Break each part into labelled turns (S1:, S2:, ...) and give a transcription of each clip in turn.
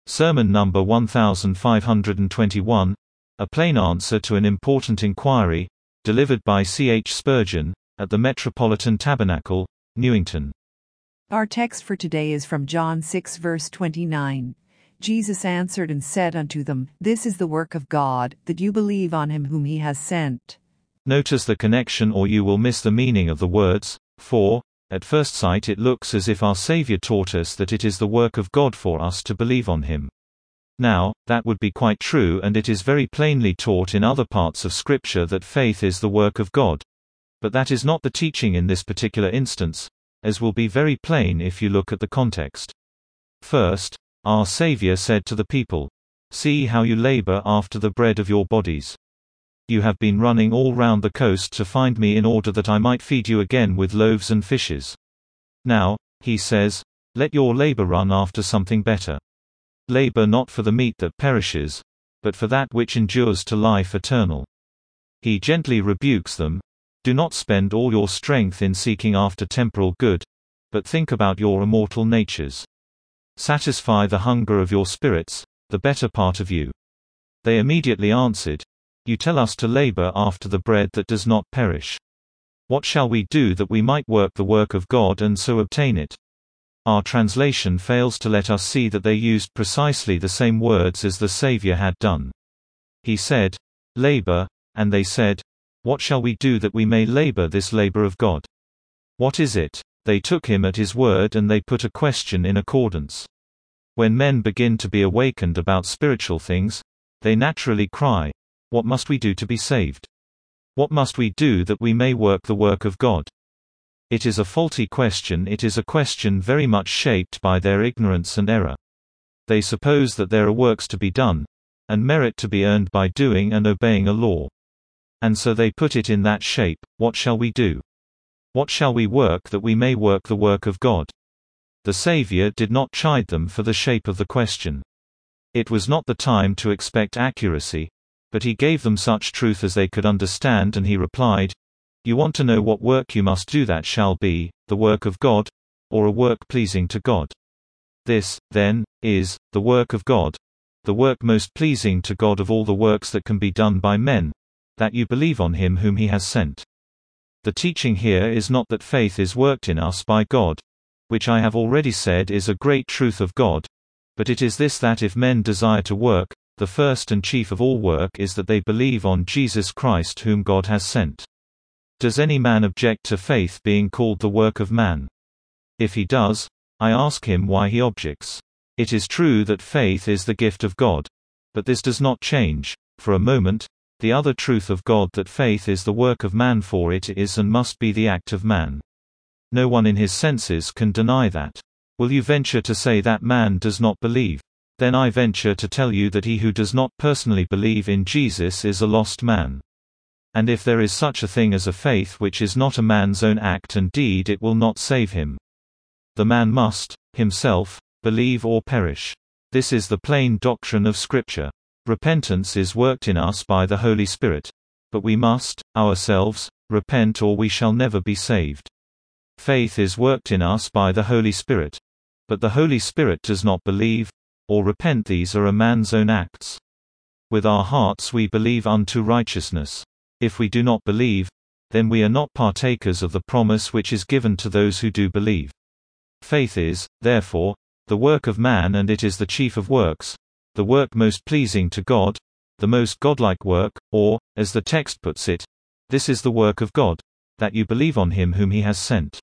S1: Sermon number 1521, a plain answer to an important inquiry, delivered by C. H. Spurgeon, at the Metropolitan Tabernacle, Newington.
S2: Our text for today is from John 6 verse 29. Jesus answered and said unto them, This is the work of God, that you believe on him whom he has sent.
S1: Notice the connection or you will miss the meaning of the words, for, at first sight it looks as if our Savior taught us that it is the work of God for us to believe on him. Now, that would be quite true, and it is very plainly taught in other parts of Scripture that faith is the work of God. But that is not the teaching in this particular instance, as will be very plain if you look at the context. First, our Savior said to the people, See how you labor after the bread of your bodies. You have been running all round the coast to find me in order that I might feed you again with loaves and fishes. Now, he says, let your labor run after something better. Labor not for the meat that perishes, but for that which endures to life eternal. He gently rebukes them, do not spend all your strength in seeking after temporal good, but think about your immortal natures. Satisfy the hunger of your spirits, the better part of you. They immediately answered, You tell us to labor after the bread that does not perish. What shall we do that we might work the work of God and so obtain it? Our translation fails to let us see that they used precisely the same words as the Savior had done. He said, Labor, and they said, What shall we do that we may labor this labor of God? What is it? They took him at his word and they put a question in accordance. When men begin to be awakened about spiritual things, they naturally cry, What must we do to be saved? What must we do that we may work the work of God? It is a faulty question. It is a question very much shaped by their ignorance and error. They suppose that there are works to be done, and merit to be earned by doing and obeying a law. And so they put it in that shape, what shall we do? What shall we work that we may work the work of God? The Savior did not chide them for the shape of the question. It was not the time to expect accuracy, but he gave them such truth as they could understand, and he replied, You want to know what work you must do that shall be, the work of God, or a work pleasing to God. This, then, is, the work of God, the work most pleasing to God of all the works that can be done by men, that you believe on him whom he has sent. The teaching here is not that faith is worked in us by God, which I have already said is a great truth of God, but it is this, that if men desire to work, the first and chief of all work is that they believe on Jesus Christ whom God has sent. Does any man object to faith being called the work of man? If he does, I ask him why he objects. It is true that faith is the gift of God, but this does not change, for a moment, the other truth of God, that faith is the work of man, for it is and must be the act of man. No one in his senses can deny that. Will you venture to say that man does not believe? Then I venture to tell you that he who does not personally believe in Jesus is a lost man. And if there is such a thing as a faith which is not a man's own act and deed, it will not save him. The man must, himself, believe or perish. This is the plain doctrine of Scripture. Repentance is worked in us by the Holy Spirit. But we must, ourselves, repent or we shall never be saved. Faith is worked in us by the Holy Spirit. But the Holy Spirit does not believe, or repent. These are a man's own acts. With our hearts we believe unto righteousness. If we do not believe, then we are not partakers of the promise which is given to those who do believe. Faith is, therefore, the work of man, and it is the chief of works, the work most pleasing to God, the most godlike work, or, as the text puts it, this is the work of God, that you believe on him whom he has sent.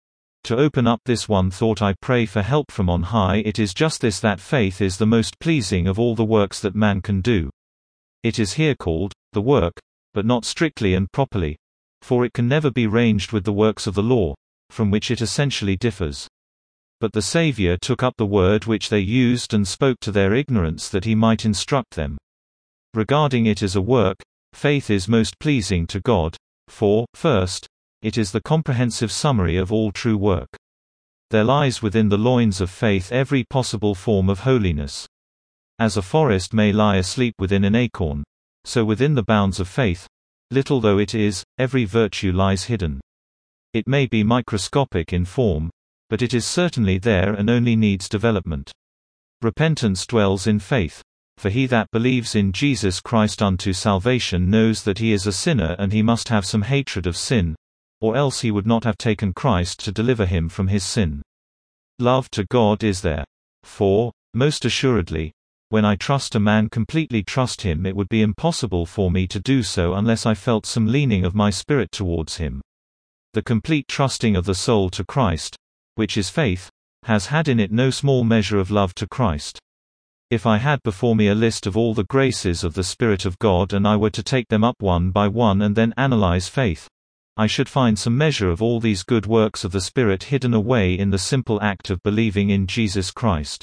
S1: To open up this one thought, I pray for help from on high. It is just this, that faith is the most pleasing of all the works that man can do. It is here called the work, but not strictly and properly, for it can never be ranged with the works of the law, from which it essentially differs. But the Savior took up the word which they used and spoke to their ignorance that he might instruct them. Regarding it as a work, faith is most pleasing to God, for, first, it is the comprehensive summary of all true work. There lies within the loins of faith every possible form of holiness. As a forest may lie asleep within an acorn, so within the bounds of faith, little though it is, every virtue lies hidden. It may be microscopic in form, but it is certainly there and only needs development. Repentance dwells in faith. For he that believes in Jesus Christ unto salvation knows that he is a sinner, and he must have some hatred of sin, or else he would not have taken Christ to deliver him from his sin. Love to God is there. For, most assuredly, when I trust a man completely trust him, it would be impossible for me to do so unless I felt some leaning of my spirit towards him. The complete trusting of the soul to Christ, which is faith, has had in it no small measure of love to Christ. If I had before me a list of all the graces of the Spirit of God and I were to take them up one by one and then analyze faith, I should find some measure of all these good works of the Spirit hidden away in the simple act of believing in Jesus Christ.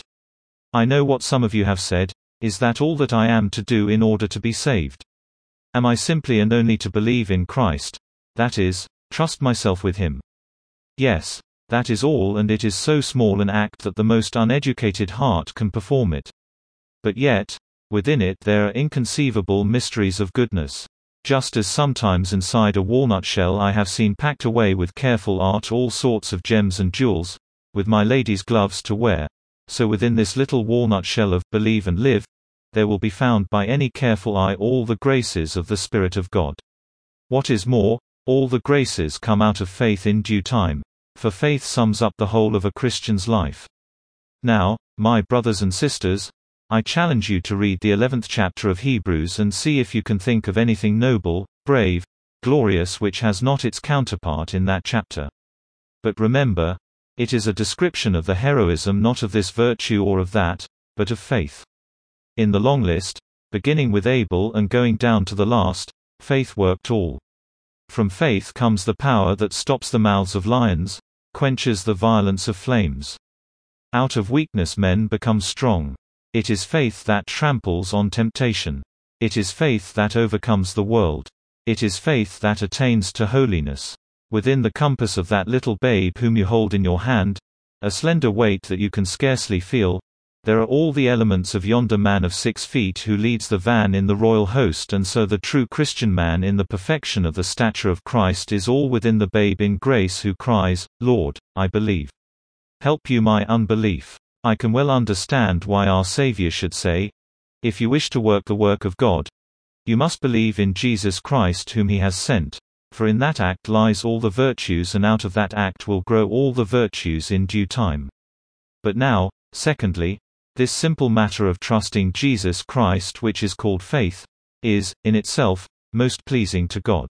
S1: I know what some of you have said: is that all that I am to do in order to be saved? Am I simply and only to believe in Christ, that is, trust myself with Him? Yes, that is all, and it is so small an act that the most uneducated heart can perform it. But yet, within it there are inconceivable mysteries of goodness. Just as sometimes inside a walnut shell I have seen packed away with careful art all sorts of gems and jewels, with my lady's gloves to wear, so within this little walnut shell of believe and live, there will be found by any careful eye all the graces of the Spirit of God. What is more, all the graces come out of faith in due time, for faith sums up the whole of a Christian's life. Now, my brothers and sisters, I challenge you to read the 11th chapter of Hebrews and see if you can think of anything noble, brave, glorious which has not its counterpart in that chapter. But remember, it is a description of the heroism not of this virtue or of that, but of faith. In the long list, beginning with Abel and going down to the last, faith worked all. From faith comes the power that stops the mouths of lions, quenches the violence of flames. Out of weakness men become strong. It is faith that tramples on temptation. It is faith that overcomes the world. It is faith that attains to holiness. Within the compass of that little babe whom you hold in your hand, a slender weight that you can scarcely feel, there are all the elements of yonder man of 6 feet who leads the van in the royal host, and so the true Christian man in the perfection of the stature of Christ is all within the babe in grace who cries, Lord, I believe. Help you my unbelief. I can well understand why our Savior should say, if you wish to work the work of God, you must believe in Jesus Christ whom He has sent, for in that act lies all the virtues, and out of that act will grow all the virtues in due time. But now, secondly, this simple matter of trusting Jesus Christ, which is called faith, is, in itself, most pleasing to God.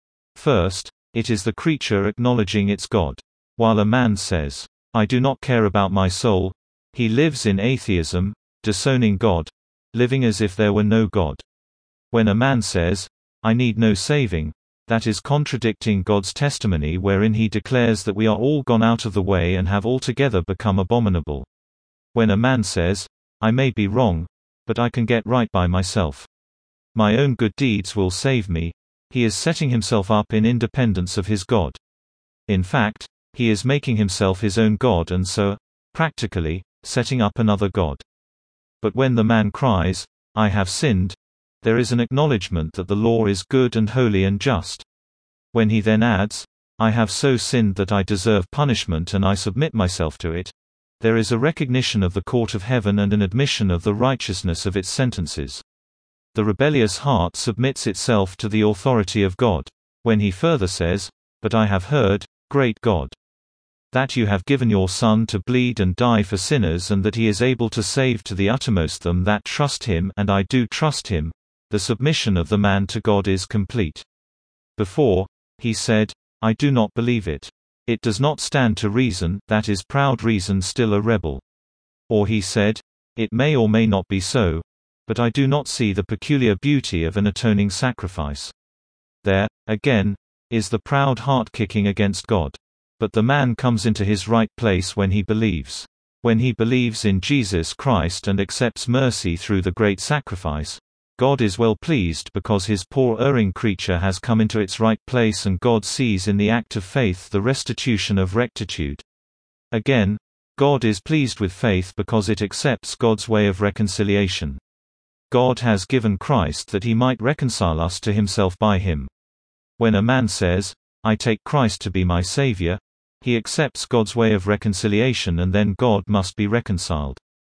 S1: First, it is the creature acknowledging its God. While a man says, I do not care about my soul, he lives in atheism, disowning God, living as if there were no God. When a man says, I need no saving, that is contradicting God's testimony wherein He declares that we are all gone out of the way and have altogether become abominable. When a man says, I may be wrong, but I can get right by myself. My own good deeds will save me, he is setting himself up in independence of his God. In fact, he is making himself his own God and so, practically, setting up another God. But when the man cries, I have sinned, there is an acknowledgement that the law is good and holy and just. When he then adds, I have so sinned that I deserve punishment and I submit myself to it, there is a recognition of the court of heaven and an admission of the righteousness of its sentences. The rebellious heart submits itself to the authority of God. When he further says, But I have heard, great God, that you have given your Son to bleed and die for sinners, and that he is able to save to the uttermost them that trust him, and I do trust him, the submission of the man to God is complete. Before, he said, I do not believe it. It does not stand to reason, that is proud reason still a rebel. Or he said, it may or may not be so, but I do not see the peculiar beauty of an atoning sacrifice. There, again, is the proud heart kicking against God. But the man comes into his right place when he believes. When he believes in Jesus Christ and accepts mercy through the great sacrifice, God is well pleased because his poor erring creature has come into its right place, and God sees in the act of faith the restitution of rectitude. Again, God is pleased with faith because it accepts God's way of reconciliation. God has given Christ that he might reconcile us to himself by him. When a man says, I take Christ to be my Savior, he accepts God's way of reconciliation, and then God must be reconciled.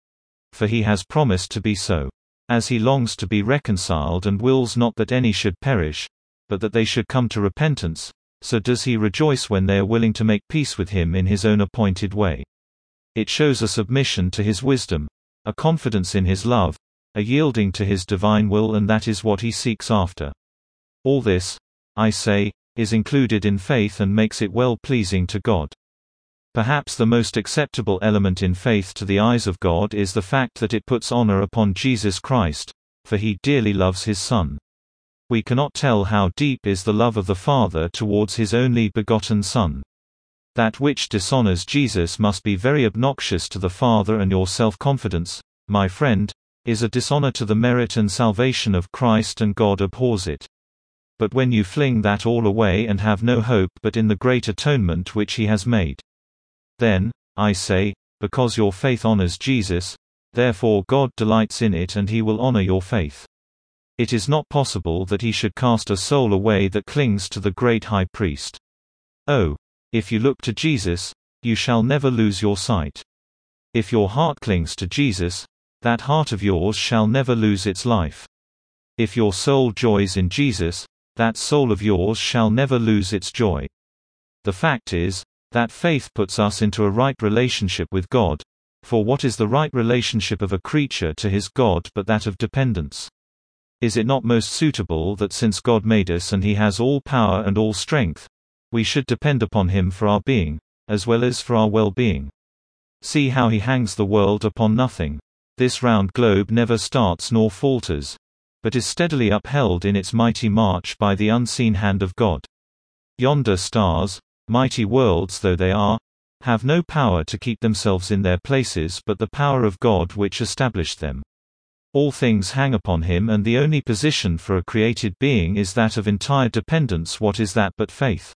S1: for he has promised to be so. As he longs to be reconciled and wills not that any should perish, but that they should come to repentance, so does he rejoice when they are willing to make peace with him in his own appointed way. It shows a submission to his wisdom, a confidence in his love, a yielding to his divine will, and that is what he seeks after. All this, I say, is included in faith and makes it well-pleasing to God. Perhaps the most acceptable element in faith to the eyes of God is the fact that it puts honor upon Jesus Christ, for he dearly loves his Son. We cannot tell how deep is the love of the Father towards his only begotten Son. That which dishonors Jesus must be very obnoxious to the Father, and your self-confidence, my friend, is a dishonor to the merit and salvation of Christ, and God abhors it. But when you fling that all away and have no hope but in the great atonement which he has made, then, I say, because your faith honors Jesus, therefore God delights in it and he will honor your faith. It is not possible that he should cast a soul away that clings to the great high priest. Oh, if you look to Jesus, you shall never lose your sight. If your heart clings to Jesus, that heart of yours shall never lose its life. If your soul joys in Jesus, that soul of yours shall never lose its joy. The fact is, that faith puts us into a right relationship with God, for what is the right relationship of a creature to his God but that of dependence? Is it not most suitable that since God made us and he has all power and all strength, we should depend upon him for our being, as well as for our well-being? See how he hangs the world upon nothing. This round globe never starts nor falters, but is steadily upheld in its mighty march by the unseen hand of God. Yonder stars, mighty worlds though they are, have no power to keep themselves in their places but the power of God which established them. All things hang upon him, and the only position for a created being is that of entire dependence. What is that but faith?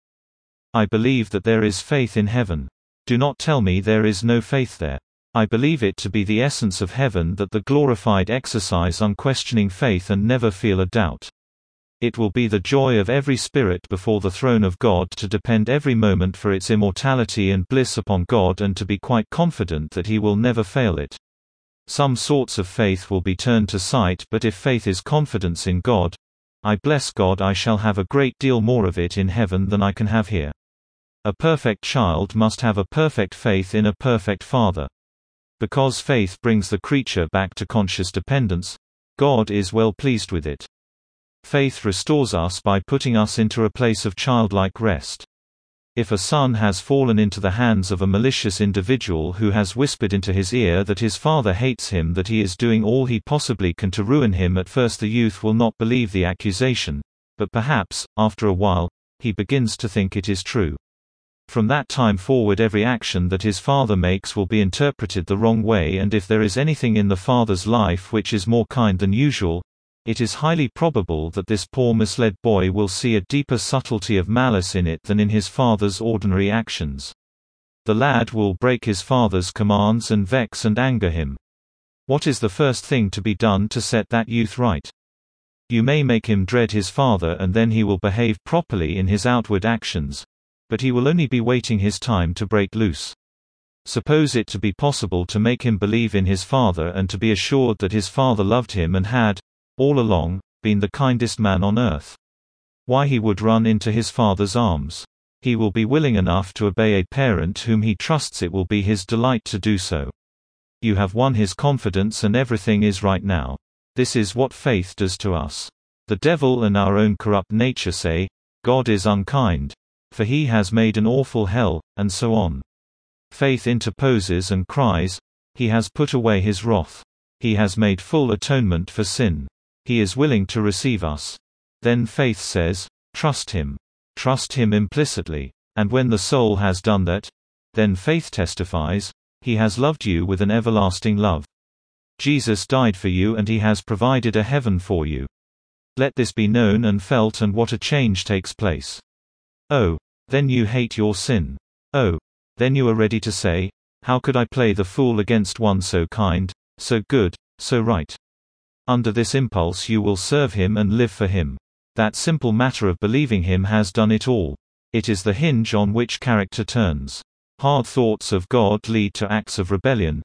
S1: I believe that there is faith in heaven. Do not tell me there is no faith there. I believe it to be the essence of heaven that the glorified exercise unquestioning faith and never feel a doubt. It will be the joy of every spirit before the throne of God to depend every moment for its immortality and bliss upon God, and to be quite confident that he will never fail it. Some sorts of faith will be turned to sight, but if faith is confidence in God, I bless God I shall have a great deal more of it in heaven than I can have here. A perfect child must have a perfect faith in a perfect Father. Because faith brings the creature back to conscious dependence, God is well pleased with it. Faith restores us by putting us into a place of childlike rest. If a son has fallen into the hands of a malicious individual who has whispered into his ear that his father hates him, that he is doing all he possibly can to ruin him, at first the youth will not believe the accusation, but perhaps, after a while, he begins to think it is true. From that time forward every action that his father makes will be interpreted the wrong way, and if there is anything in the father's life which is more kind than usual, it is highly probable that this poor misled boy will see a deeper subtlety of malice in it than in his father's ordinary actions. The lad will break his father's commands and vex and anger him. What is the first thing to be done to set that youth right? You may make him dread his father, and then he will behave properly in his outward actions, but he will only be waiting his time to break loose. Suppose it to be possible to make him believe in his father, and to be assured that his father loved him and had, all along, been the kindest man on earth. Why, he would run into his father's arms. He will be willing enough to obey a parent whom he trusts it will be his delight to do so. You have won his confidence and everything is right now. This is what faith does to us. The devil and our own corrupt nature say, God is unkind, for he has made an awful hell, and so on. Faith interposes and cries, he has put away his wrath. He has made full atonement for sin. He is willing to receive us. Then faith says, trust him. Trust him implicitly. And when the soul has done that, then faith testifies, he has loved you with an everlasting love. Jesus died for you and he has provided a heaven for you. Let this be known and felt, and what a change takes place. Oh, then you hate your sin. Oh, then you are ready to say, how could I play the fool against one so kind, so good, so right? Under this impulse you will serve him and live for him. That simple matter of believing him has done it all. It is the hinge on which character turns. Hard thoughts of God lead to acts of rebellion,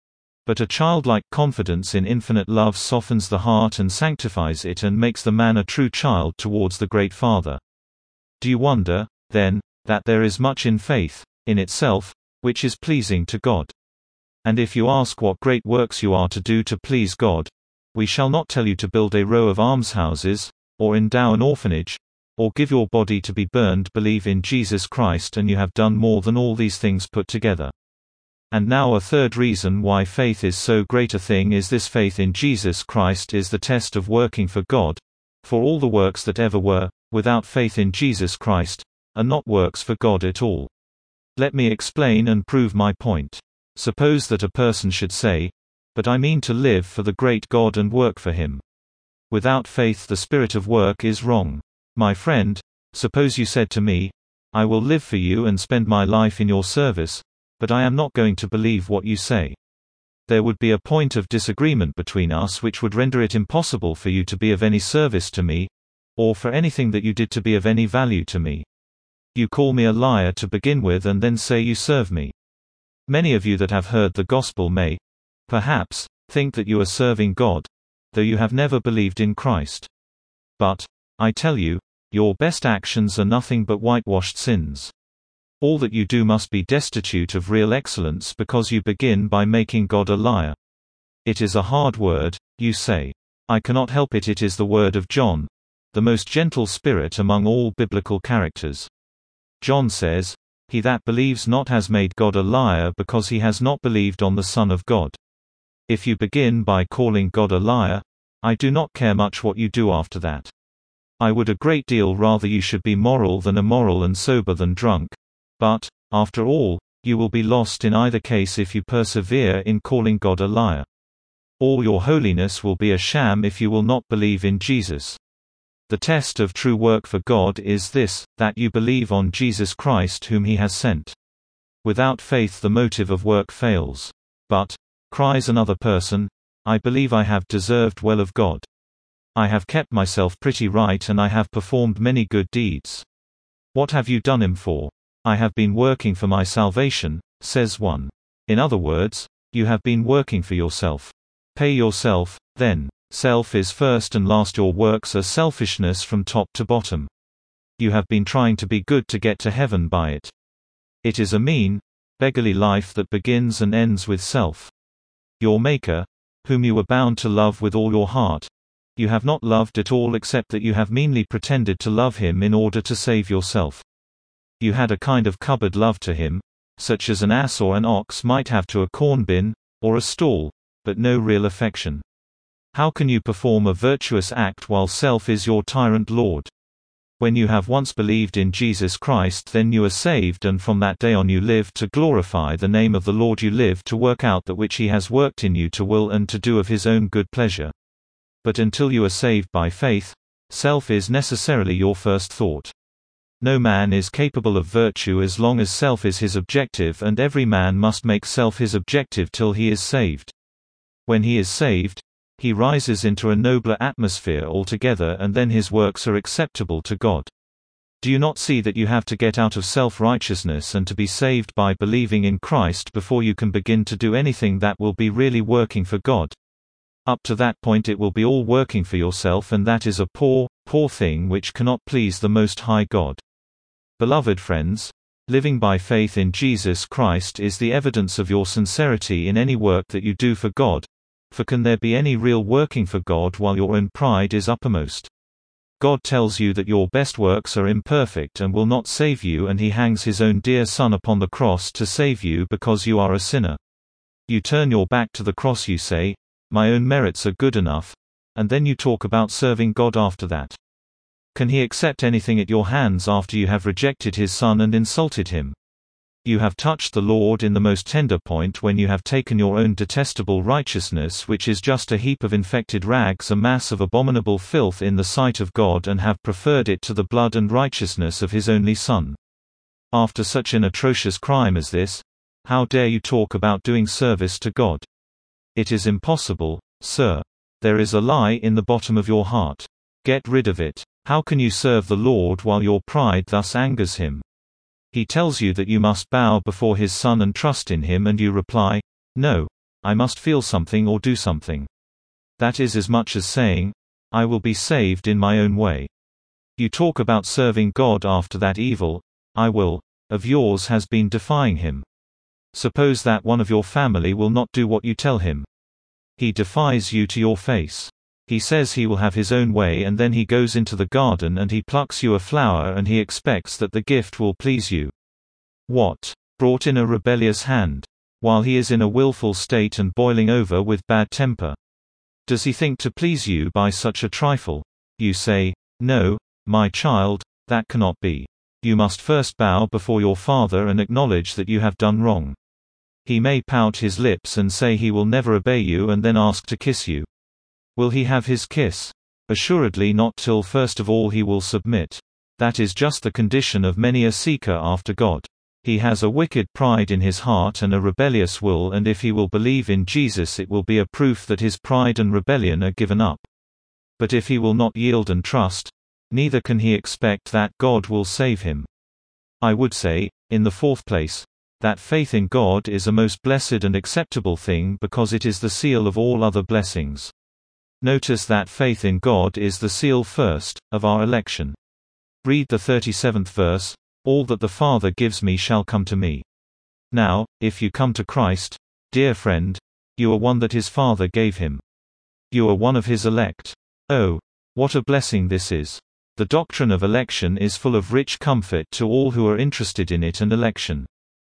S1: But a childlike confidence in infinite love softens the heart and sanctifies it and makes the man a true child towards the great Father. Do you wonder, then, that there is much in faith, in itself, which is pleasing to God? And if you ask what great works you are to do to please God, we shall not tell you to build a row of almshouses, or endow an orphanage, or give your body to be burned. Believe in Jesus Christ and you have done more than all these things put together. And now a third reason why faith is so great a thing is this: faith in Jesus Christ is the test of working for God, for all the works that ever were, without faith in Jesus Christ, are not works for God at all. Let me explain and prove my point. Suppose that a person should say, "But I mean to live for the great God and work for Him." Without faith the spirit of work is wrong. My friend, suppose you said to me, "I will live for you and spend my life in your service, but I am not going to believe what you say." There would be a point of disagreement between us which would render it impossible for you to be of any service to me, or for anything that you did to be of any value to me. You call me a liar to begin with and then say you serve me. Many of you that have heard the gospel may, perhaps, think that you are serving God, though you have never believed in Christ. But, I tell you, your best actions are nothing but whitewashed sins. All that you do must be destitute of real excellence because you begin by making God a liar. It is a hard word, you say. I cannot help it. It is the word of John, the most gentle spirit among all biblical characters. John says, "He that believes not has made God a liar because he has not believed on the Son of God." If you begin by calling God a liar, I do not care much what you do after that. I would a great deal rather you should be moral than immoral and sober than drunk. But, after all, you will be lost in either case if you persevere in calling God a liar. All your holiness will be a sham if you will not believe in Jesus. The test of true work for God is this, that you believe on Jesus Christ whom He has sent. Without faith the motive of work fails. But, cries another person, "I believe I have deserved well of God. I have kept myself pretty right and I have performed many good deeds." What have you done Him for? "I have been working for my salvation," says one. In other words, you have been working for yourself. Pay yourself, then. Self is first and last. Your works are selfishness from top to bottom. You have been trying to be good to get to heaven by it. It is a mean, beggarly life that begins and ends with self. Your Maker, whom you were bound to love with all your heart, you have not loved at all except that you have meanly pretended to love Him in order to save yourself. You had a kind of cupboard love to Him, such as an ass or an ox might have to a corn bin, or a stall, but no real affection. How can you perform a virtuous act while self is your tyrant lord? When you have once believed in Jesus Christ, then you are saved, and from that day on you live to glorify the name of the Lord. You live to work out that which He has worked in you to will and to do of His own good pleasure. But until you are saved by faith, self is necessarily your first thought. No man is capable of virtue as long as self is his objective, and every man must make self his objective till he is saved. When he is saved, he rises into a nobler atmosphere altogether, and then his works are acceptable to God. Do you not see that you have to get out of self-righteousness and to be saved by believing in Christ before you can begin to do anything that will be really working for God? Up to that point it will be all working for yourself, and that is a poor, poor thing which cannot please the Most High God. Beloved friends, living by faith in Jesus Christ is the evidence of your sincerity in any work that you do for God, for can there be any real working for God while your own pride is uppermost? God tells you that your best works are imperfect and will not save you, and He hangs His own dear Son upon the cross to save you because you are a sinner. You turn your back to the cross, you say, "My own merits are good enough," and then you talk about serving God after that. Can He accept anything at your hands after you have rejected His Son and insulted Him? You have touched the Lord in the most tender point when you have taken your own detestable righteousness, which is just a heap of infected rags, a mass of abominable filth in the sight of God, and have preferred it to the blood and righteousness of His only Son. After such an atrocious crime as this, how dare you talk about doing service to God? It is impossible, sir. There is a lie in the bottom of your heart. Get rid of it. How can you serve the Lord while your pride thus angers Him? He tells you that you must bow before His Son and trust in Him, and you reply, "No. I must feel something or do something. That is as much as saying, I will be saved in my own way. You talk about serving God after that evil, I will, of yours has been defying him. Suppose that one of your family will not do what you tell him. He defies you to your face. He says he will have his own way, and then he goes into the garden and he plucks you a flower and he expects that the gift will please you. What? Brought in a rebellious hand, while he is in a willful state and boiling over with bad temper. Does he think to please you by such a trifle? You say, no, my child, that cannot be. You must first bow before your father and acknowledge that you have done wrong. He may pout his lips and say he will never obey you and then ask to kiss you. Will he have his kiss? Assuredly not, till first of all he will submit. That is just the condition of many a seeker after God. He has a wicked pride in his heart and a rebellious will, and if he will believe in Jesus it will be a proof that his pride and rebellion are given up. But if he will not yield and trust, neither can he expect that God will save him. I would say, in the fourth place, that faith in God is a most blessed and acceptable thing because it is the seal of all other blessings. Notice that faith in God is the seal first, of our election. Read the 37th verse, all that the Father gives me shall come to me. Now, if you come to Christ, dear friend, you are one that his Father gave him. You are one of his elect. Oh, what a blessing this is! The doctrine of election is full of rich comfort to all who are interested in it, and election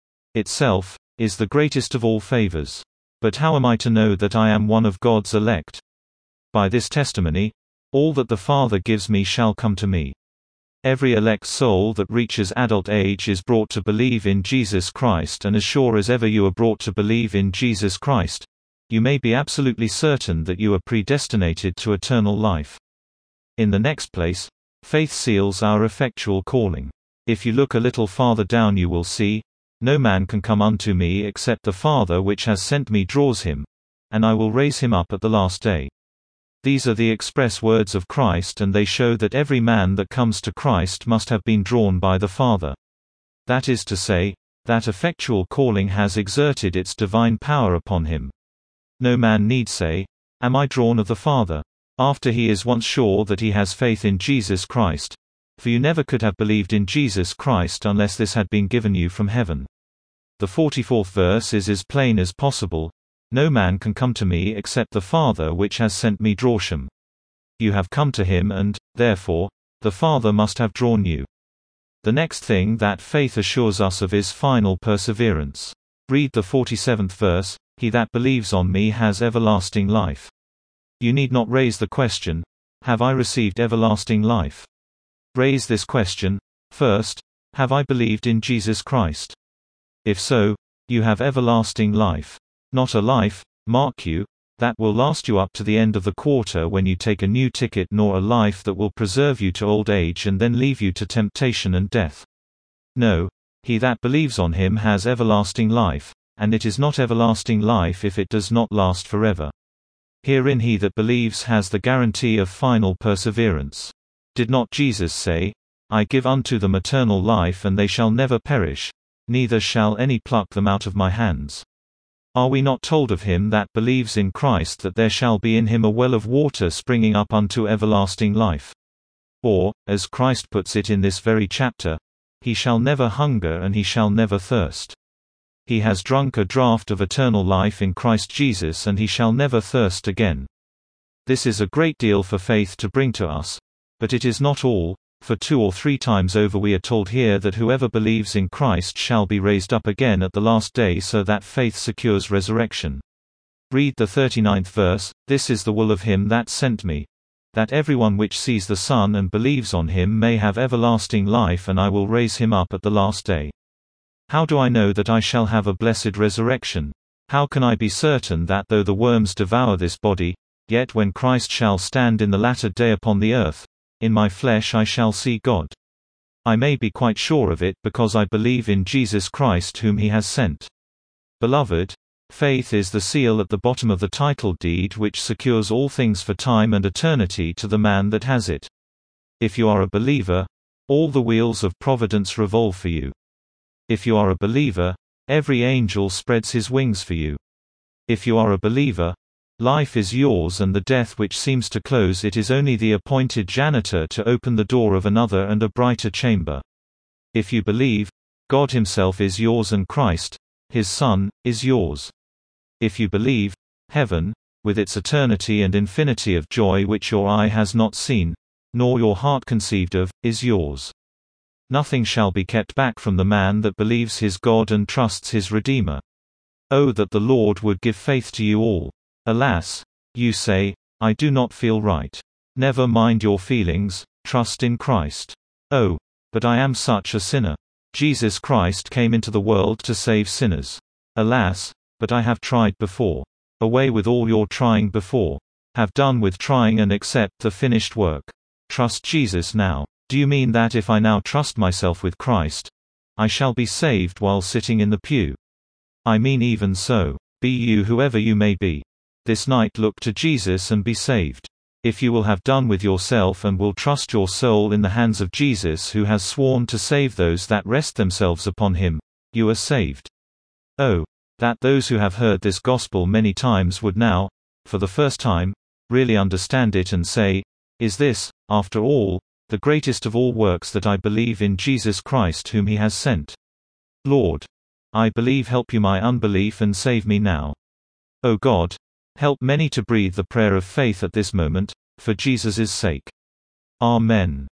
S1: itself is the greatest of all favors. But how am I to know that I am one of God's elect? By this testimony, all that the Father gives me shall come to me. Every elect soul that reaches adult age is brought to believe in Jesus Christ, and as sure as ever you are brought to believe in Jesus Christ, you may be absolutely certain that you are predestinated to eternal life. In the next place, faith seals our effectual calling. If you look a little farther down you will see, no man can come unto me except the Father which has sent me draws him, and I will raise him up at the last day. These are the express words of Christ, and they show that every man that comes to Christ must have been drawn by the Father. That is to say, that effectual calling has exerted its divine power upon him. No man need say, am I drawn of the Father? After he is once sure that he has faith in Jesus Christ. For you never could have believed in Jesus Christ unless this had been given you from heaven. The 44th verse is as plain as possible. No man can come to me except the Father which has sent me draws him. You have come to him and, therefore, the Father must have drawn you. The next thing that faith assures us of is final perseverance. Read the 47th verse, he that believes on me has everlasting life. You need not raise the question, have I received everlasting life? Raise this question, first, have I believed in Jesus Christ? If so, you have everlasting life. Not a life, mark you, that will last you up to the end of the quarter when you take a new ticket, nor a life that will preserve you to old age and then leave you to temptation and death. No, he that believes on him has everlasting life, and it is not everlasting life if it does not last forever. Herein he that believes has the guarantee of final perseverance. Did not Jesus say, I give unto them eternal life, and they shall never perish, neither shall any pluck them out of my hands? Are we not told of him that believes in Christ that there shall be in him a well of water springing up unto everlasting life? Or, as Christ puts it in this very chapter, he shall never hunger and he shall never thirst. He has drunk a draught of eternal life in Christ Jesus, and he shall never thirst again. This is a great deal for faith to bring to us, but it is not all, for 2 or 3 times over we are told here that whoever believes in Christ shall be raised up again at the last day, so that faith secures resurrection. Read the 39th verse, this is the will of him that sent me, that everyone which sees the Son and believes on him may have everlasting life, and I will raise him up at the last day. How do I know that I shall have a blessed resurrection? How can I be certain that though the worms devour this body, yet when Christ shall stand in the latter day upon the earth, in my flesh I shall see God? I may be quite sure of it because I believe in Jesus Christ whom he has sent. Beloved, faith is the seal at the bottom of the title deed which secures all things for time and eternity to the man that has it. If you are a believer, all the wheels of providence revolve for you. If you are a believer, every angel spreads his wings for you. If you are a believer, life is yours, and the death which seems to close it is only the appointed janitor to open the door of another and a brighter chamber. If you believe, God Himself is yours and Christ, His Son, is yours. If you believe, heaven, with its eternity and infinity of joy which your eye has not seen, nor your heart conceived of, is yours. Nothing shall be kept back from the man that believes his God and trusts his Redeemer. Oh, that the Lord would give faith to you all. Alas, you say, I do not feel right. Never mind your feelings, trust in Christ. Oh, but I am such a sinner. Jesus Christ came into the world to save sinners. Alas, but I have tried before. Away with all your trying before. Have done with trying and accept the finished work. Trust Jesus now. Do you mean that if I now trust myself with Christ, I shall be saved while sitting in the pew? I mean, even so. Be you whoever you may be. This night look to Jesus and be saved. If you will have done with yourself and will trust your soul in the hands of Jesus, who has sworn to save those that rest themselves upon Him, you are saved. Oh, that those who have heard this gospel many times would now, for the first time, really understand it and say, is this, after all, the greatest of all works, that I believe in Jesus Christ whom He has sent? Lord, I believe, help you my unbelief and save me now. O God, help many to breathe the prayer of faith at this moment, for Jesus' sake. Amen.